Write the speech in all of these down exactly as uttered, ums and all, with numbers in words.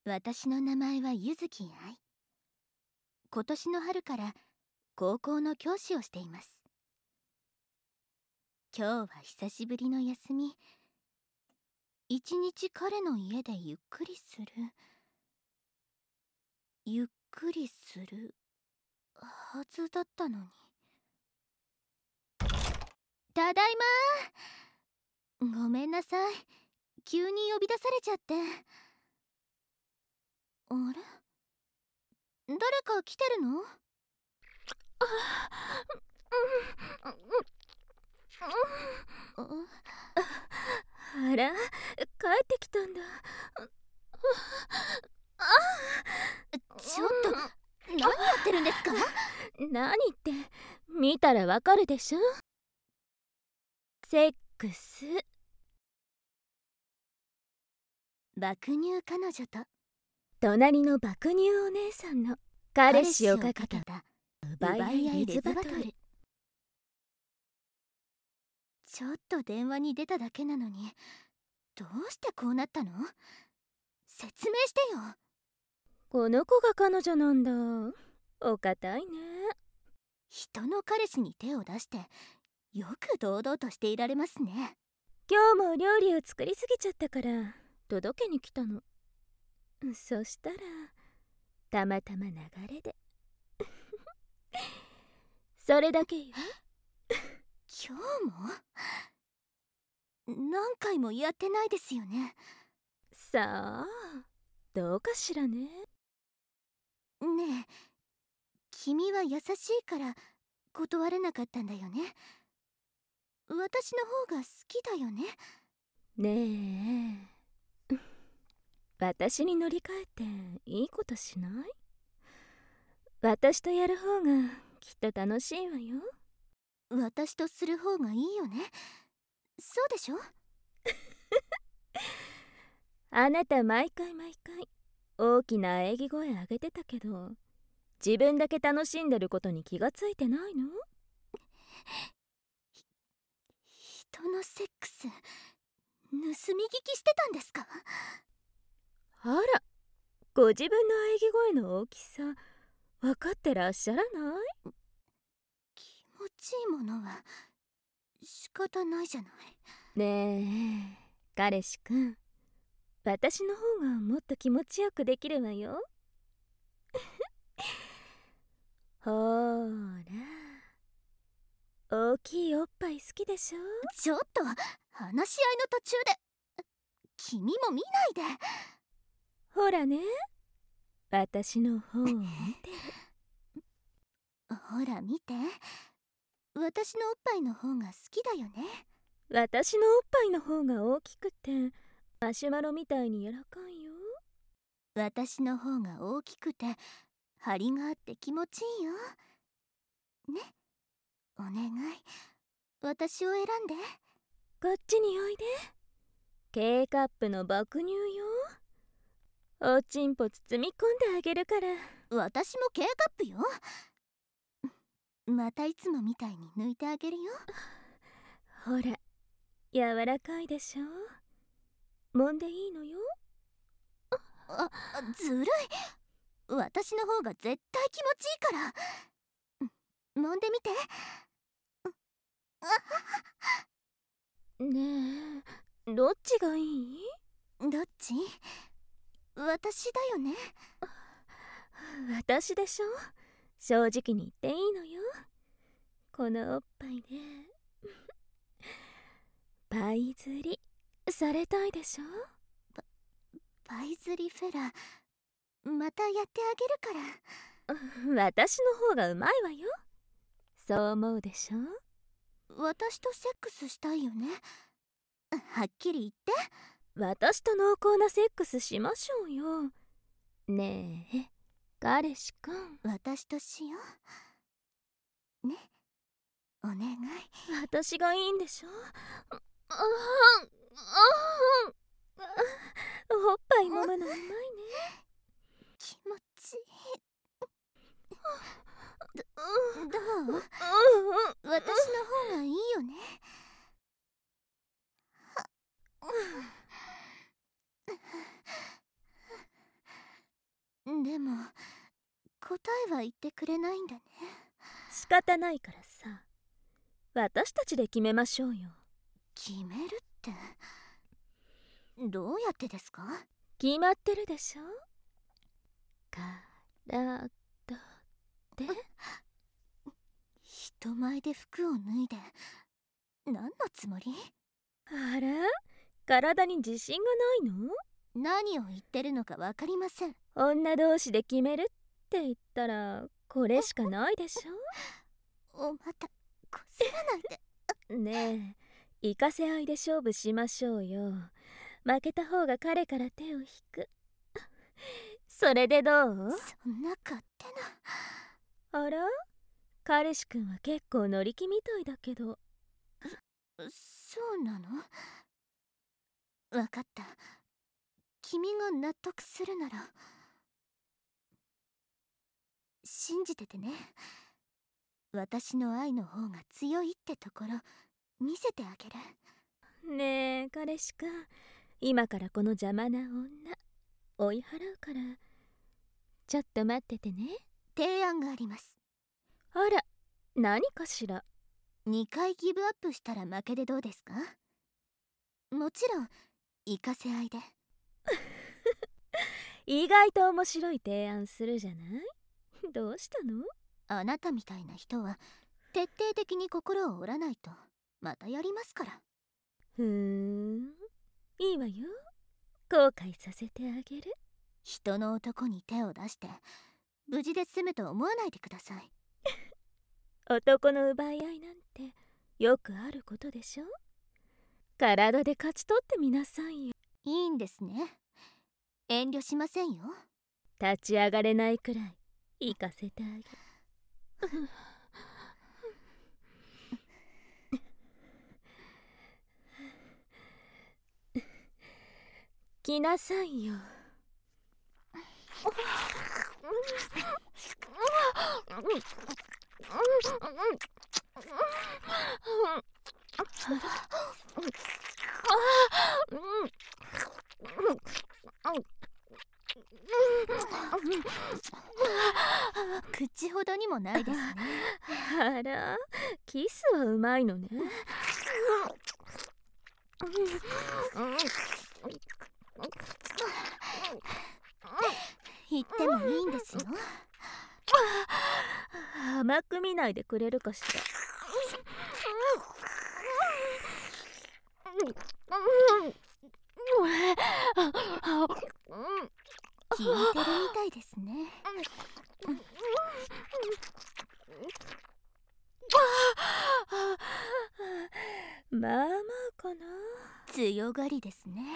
私の名前はゆずき愛。今年の春から高校の教師をしています。今日は久しぶりの休み。一日彼の家でゆっくりするゆっくりするはずだったのに。ただいま。ごめんなさい、急に呼び出されちゃって。あれ、誰か来てるの？あ、 あら、帰ってきたんだ。 ちょっと何やってるんですか？ 何って見たらわかるでしょ。セックス。 爆乳彼女と隣の爆乳お姉さんの彼氏をかけた奪い合いレズバトル。ちょっと電話に出ただけなのに、どうしてこうなったの？説明してよ。 この子が彼女なんだ。お堅いね。 人の彼氏に手を出してよく堂々としていられますね。 今日も料理を作りすぎちゃったから届けに来たの。そしたらたまたま流れでそれだけよ。 今日も？何回もやってないですよね。 さあ、どうかしらね。 ねえ、君は優しいから断れなかったんだよね。私の方が好きだよね。 ねえ私に乗り換えていいことしない？私とやる方がきっと楽しいわよ。 私とする方がいいよね。そうでしょ？ あなた毎回毎回大きな喘ぎ声上げてたけど、自分だけ楽しんでることに気がついてないの？ 人のセックス盗み聞きしてたんですか？ あら、ご自分の喘ぎ声の大きさ分かってらっしゃらない？ 気持ちいいものは仕方ないじゃない。 ねえ彼氏くん、私の方がもっと気持ちよくできるわよ。ほーら、大きいおっぱい好きでしょ？ ちょっと話し合いの途中で君も見ないで。 ほらね、私の方を見てる。 ほら見て、私のおっぱいの方が好きだよね。 私のおっぱいの方が大きくてマシュマロみたいに柔らかいよ。 私の方が大きくて張りがあって気持ちいいよね。お願い、私を選んで。 こっちにおいで。K カップの爆乳よ。おちんぽ包み込んであげるから。 私も K カップよ。またいつもみたいに抜いてあげるよ。 ほら、柔らかいでしょ。揉んでいいのよ。 あ、ずるい。私の方が絶対気持ちいいから。揉んでみて。 ねえ、どっちがいい？ どっち？私だよね。 私でしょ。正直に言っていいのよ。このおっぱいでパイ釣りされたいでしょ。 パパイ釣りフェラ、またやってあげるから。私の方がうまいわよ。そう思うでしょ。 私とセックスしたいよね。はっきり言って。 私と濃厚なセックスしましょうよ。ねえ彼氏くん、 私としようね。お願い。 私がいいんでしょ。あああおっぱい揉むのうまいね。 気持ちいい。ど, どう？私の方がいいよね。 でも答えは言ってくれないんだね。 仕方ないからさ、私たちで決めましょうよ。 決めるってどうやってですか？ 決まってるでしょ。体で人前で服を脱いで何のつもり？ あら、体に自信がないの？ 何を言ってるのか分かりません。 女同士で決めるって言ったらこれしかないでしょ。おまたこすらないで。 ねえ、行かせ合いで勝負しましょうよ。負けた方が彼から手を引く。それでどう？ そんな勝手な。あら、彼氏くんは結構乗り気みたいだけど。 そうなの？分かった。君が納得するなら信じててね。私の愛の方が強いってところ見せてあげる。 ねえ彼氏くん、今からこの邪魔な女追い払うからちょっと待っててね。 提案があります。 あら、何かしら。 にかいギブアップしたら負けでどうですか？もちろん行かせ合いで。 意外と面白い提案するじゃない。どうしたの？ あなたみたいな人は徹底的に心を折らないとまたやりますから。 ふーん、いいわよ。後悔させてあげる。 人の男に手を出して無事で済むと思わないでください。 男の奪い合いなんてよくあることでしょ。体で勝ち取ってみなさいよ。 いいんですね。遠慮しませんよ。 立ち上がれないくらい行かせてあげる。来なさいよ。 口ほどにもないですね。 あら、キスはうまいのね。 言ってもいいんですよ。 甘く見ないでくれるかしら。 聞いてるみたいですね。 まあまあかな。 強がりですね。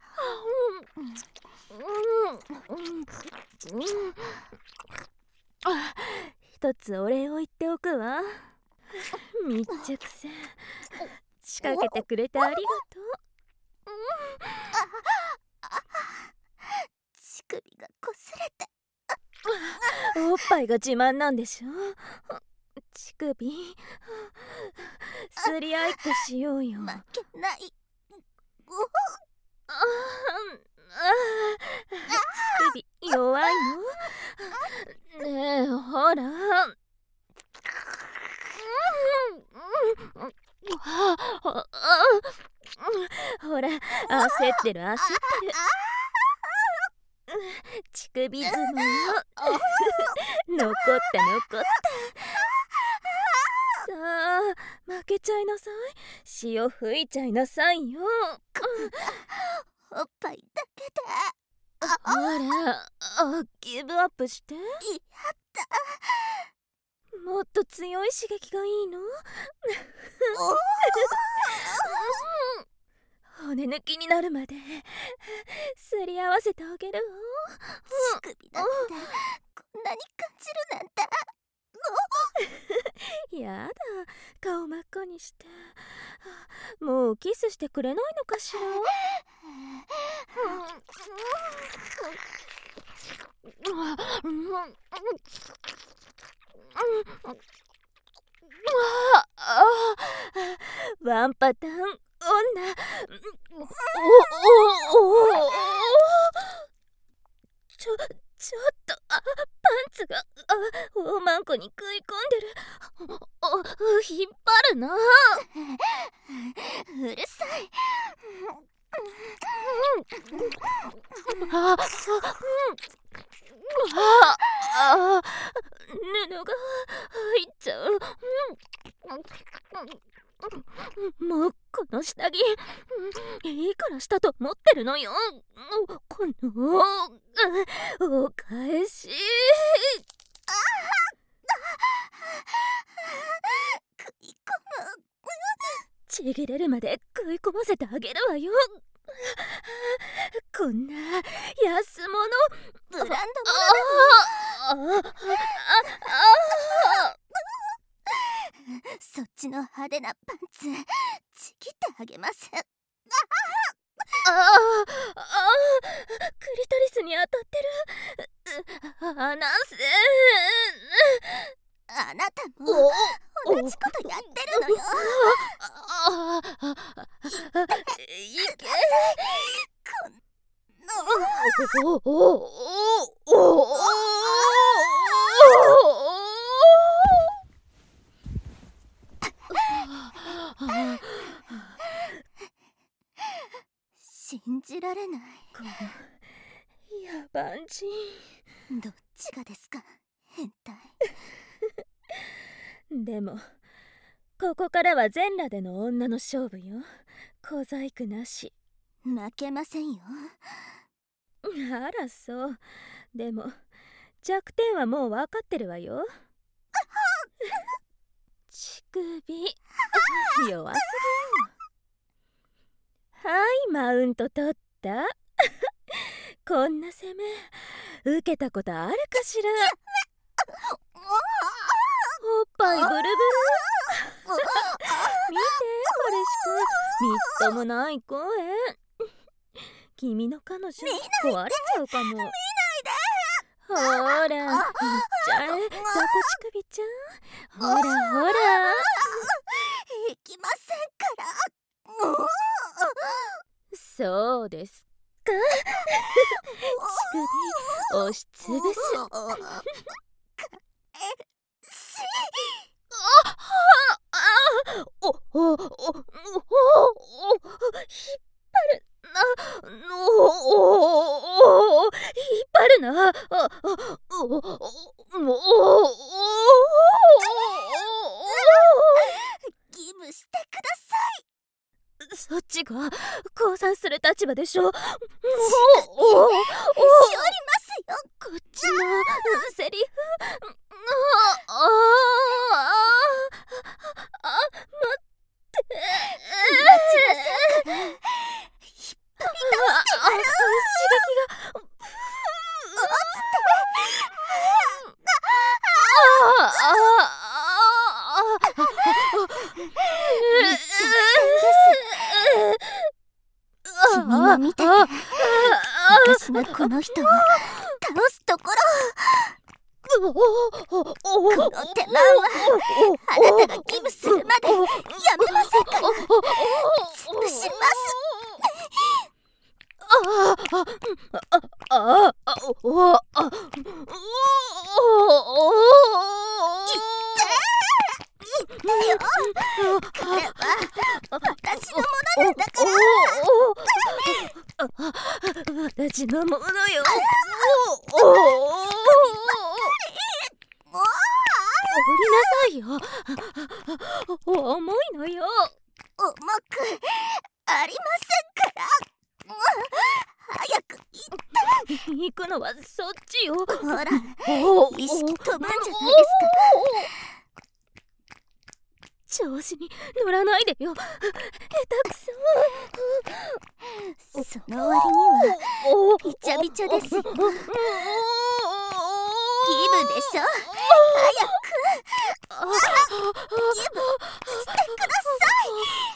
一つお礼を言っておくわ。密着せん仕掛けてくれてありがとう。 乳首がこすれて。 おっぱいが自慢なんでしょ。乳首すり合いっこしようよ。 負けない。 あ乳首弱いの？ねえほら。ほら焦ってる焦ってる。乳首相撲残った残った。さあ負けちゃいなさい。潮吹いちゃいなさいよ。 おっぱいだけで。 ほらあギブアップして。やだ。 もっと強い刺激がいいの？骨抜きになるまですり合わせてあげるわ。 乳首だってこんなに感じるなんて。 やだ、顔真っ赤にして。もうキスしてくれないのかしら。ワンパターン女。おおおちょちょっとあおまんこに食い込んでる。お、引っ張るな。 うるさい。 あああ、布が入っちゃう。もうこの下着いくらしたと思ってるのよ。このお返し。 食い込む。 ちぎれるまで食い込ませてあげるわよ。こんな安物ブランド物ああああ、 そっちの派手なパンツちぎってあげます。 ああああ、クリトリスに当たってる。あ、なんせあなたも同じことやってるのよ。 ああ、いけ。 こおおおおお。 信じられない。 この野蛮人。 どっちがですか、変態。 でもここからは全裸での女の勝負よ。小細工なし。 負けませんよ。 あらそう。でも弱点はもう分かってるわよ。乳首弱すぎよ。はい、マウント取った。こんな攻め受けたことあるかしら。おっぱいブルブル。見て彼氏くん、みっともない声。君の彼女壊れちゃうかも。見ないで。ほら、いっちゃえ、雑魚乳首ちゃん。ほらほら。 いきませんから。もう。 そうですか。乳首押しつぶす。おおおおお引っ張るな。おお引っ張るな。あおおおギブしてください。 そっちが降参する立場でしょ。もうおおしおりますよ。 こっちのセリフ。あああ、待って。 待ちなさいから。引っ張り倒してやる。 刺激が。 君も見てて。私がこの人を倒すところ。この手間はあなたがギブするまでやめませんから。潰します。 あああああおあおおこれは私のものなんだから。 私のものよ。降りなさいよ。重いのよ。 重くありませんから。早く行って。 行くのはそっちよ。 ほら、意識飛ぶんじゃないですか。 調子に乗らないでよ。下手くそ。 その割にはびちゃびちゃですよ。ギブでしょ。早くギブしてください。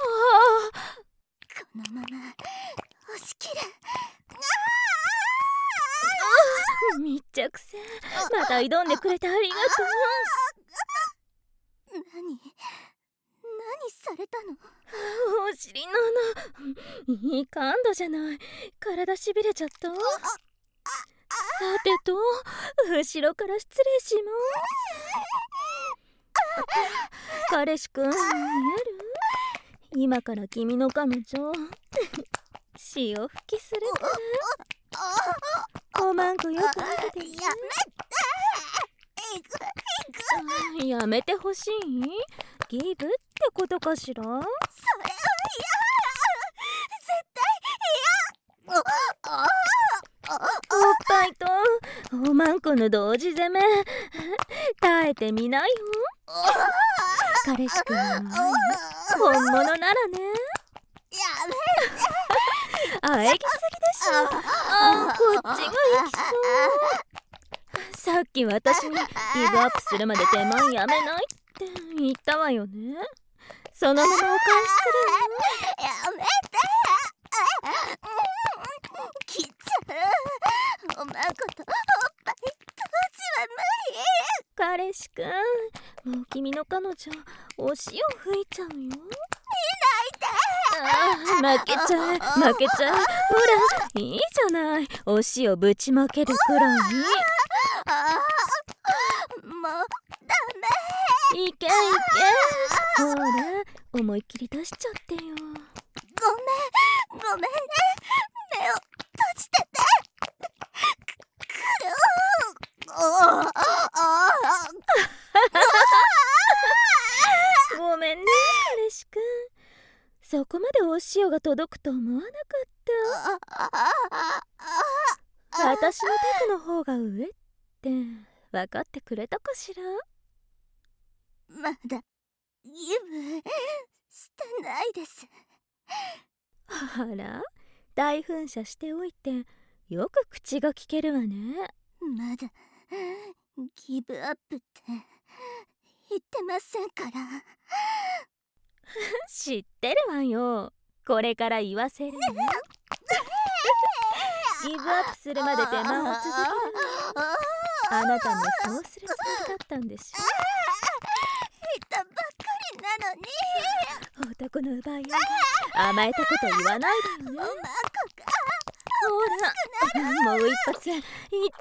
このまま押し切る。 密着せまた挑んでくれてありがとう。何何されたの。 お尻の穴いい感度じゃない。体しびれちゃった。 てと、後ろから失礼します。彼氏くん、見える？今から君の彼女潮吹きするからおまんこよく見ててね。やめてほしい？ギブってことかしら？それは嫌。 絶対嫌。 おっぱいとおまんこの同時攻め耐えてみなよ。彼氏くんの本物ならね。 やめて。 あえぎすぎでしょ。あ、こっちが行きそう。さっき私にギブアップするまで手間やめないって言ったわよね。そのままお返しするの。やめて。きっちゃう。おまんことおっぱい当時は無理。 彼氏くん、もう君の彼女お塩吹いちゃうよ。見ないで。 ああ、負けちゃう負けちゃう。ほらいいじゃない、お塩ぶちまけるくらい。 ああ、もうダメ。いけいけ。ほら思いっきり出しちゃってよ。ごめんごめんね。目を閉じてて。 ごめんね彼氏くん、そこまでお塩が届くと思わなかった。私のテクの方が上って分かってくれたかしら？ まだギブしてないです。 あら、大噴射しておいてよく口が聞けるわね。 まだギブアップって言ってませんから。 知ってるわよ、これから言わせるね。ギブアップするまで手間を続けるわ。あなたもそうするつもりだったんでしょ。 言ったばっかりなのに。 男の奪い合いで甘えたこと言わないでよね。ほら、もう一発いっち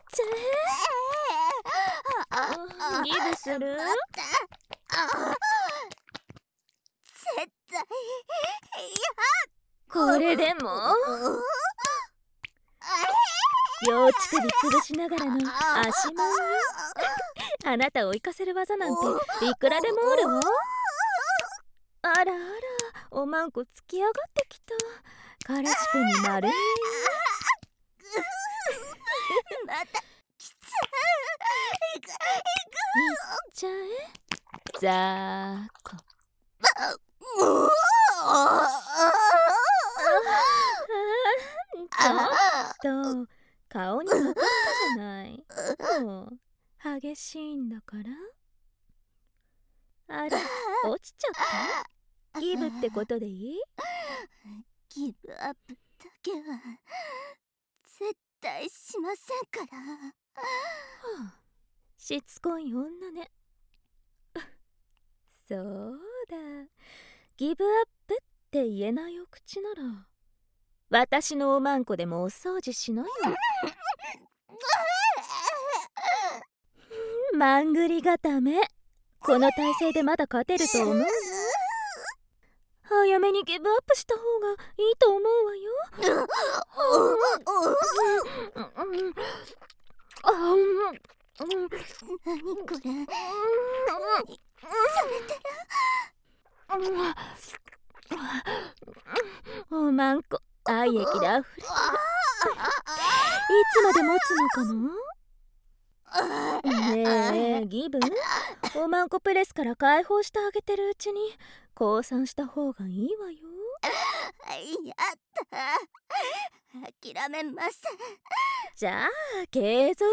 ゃえ。ギブする？ 絶対嫌。これでも両乳首潰しながらの足もんよ。あなたを生かせる技なんていくらでもあるわ。あらあら、おまんこつき上がってきた。彼氏くんに丸い。 またきつい。いくいく。 いっちゃえ。ざーこ。ちょっと顔にかかったじゃない。もう激しいんだから。あら、落ちちゃった？ギブってことでいい？ ギブアップだけは絶対しませんから。はあ、しつこい女ね。そうだ、ギブアップって言えないお口なら私のおまんこでもお掃除しないの。まんぐり固め、この体勢でまだ勝てると思うの？早めにギブアップした方がいいと思うわよ。 何これ？ おまんこ愛液であふれてる。いつまで持つのかな？ねえギブ、おまんこプレスから解放してあげてるうちに降参した方がいいわよ。 やった、諦めません。 じゃあ継続。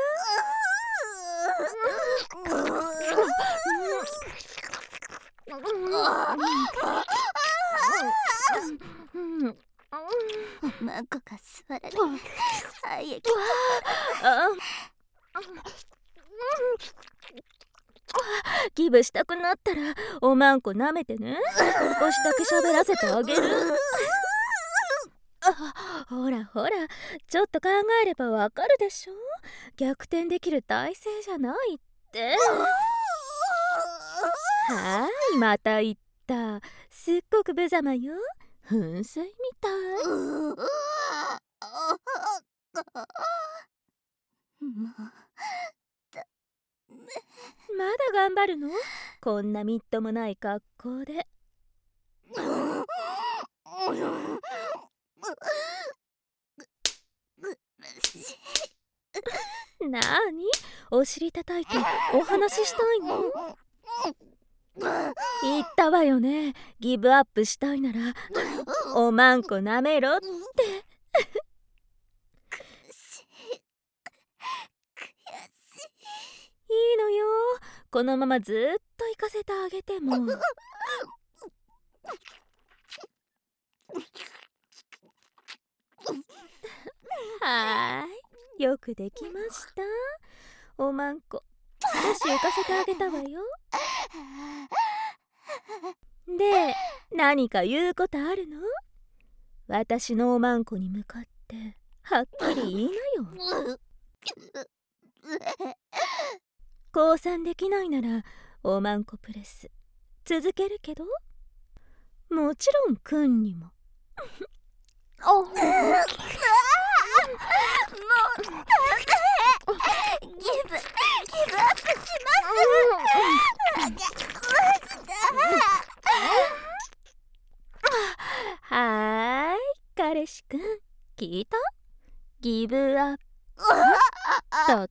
おまんこが座られ愛液ギブしたくなったらおまんこ舐めてね。少しだけ喋らせてあげる。 あ、ほらほら、ちょっと考えればわかるでしょ。逆転できる体勢じゃないって。はい、また言った。すっごく無様よ。噴水みたい。まだ頑張るの？こんなみっともない格好で。なーに？お尻叩いてお話ししたいの？言ったわよね。ギブアップしたいならおまんこなめろって。いいのよ。このままずっと行かせてあげても。はーい、よくできました。おまんこ少し浮かせてあげたわよ。で、何か言うことあるの？私のおまんこに向かってはっきり言いなよ。降参できないならおまんこプレス続けるけど、もちろんくんにも。おもうダメ。ギブギブアップします。はーい、彼氏くん聞いた？ギブアップだって。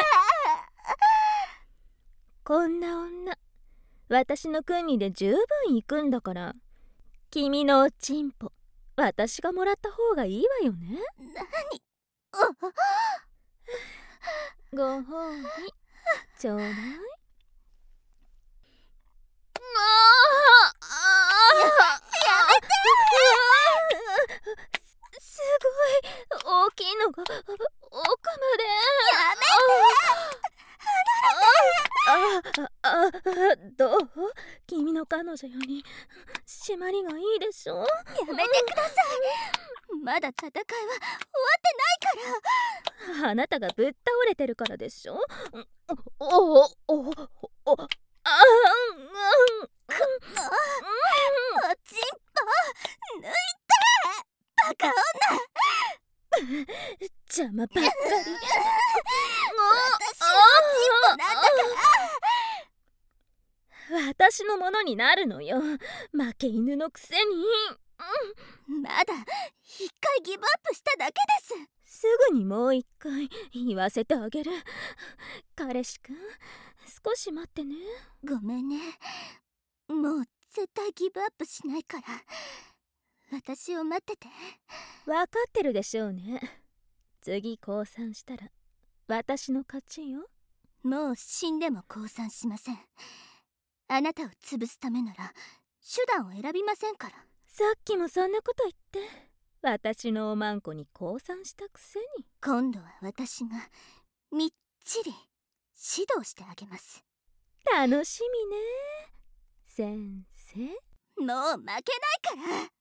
こんな女私の国で十分行くんだから、君のおちんぽ私がもらった方がいいわよね。何？ご褒美ちょうだい。すごい大きいのが奥まで。やめて。あああどう？君の彼女より締まりがいいでしょ。やめてください。まだ戦いは終わってないから。あなたがぶっ倒れてるからでしょ。おおおおおああうんおちんぽ抜いてバカ女。 邪魔ばっかり。私のおちんぽなんだから私のものになるのよ、負け犬のくせに。 うん、まだ一回ギブアップしただけです。 すぐにもう一回言わせてあげる。彼氏くん少し待ってね。 ごめんね、もう絶対ギブアップしないから私を待ってて。 分かってるでしょうね。次降参したら私の勝ちよ。 もう死んでも降参しません。あなたを潰すためなら手段を選びませんから。 さっきもそんなこと言って私のおまんこに降参したくせに。 今度は私がみっちり指導してあげます。 楽しみね先生。 もう負けないから。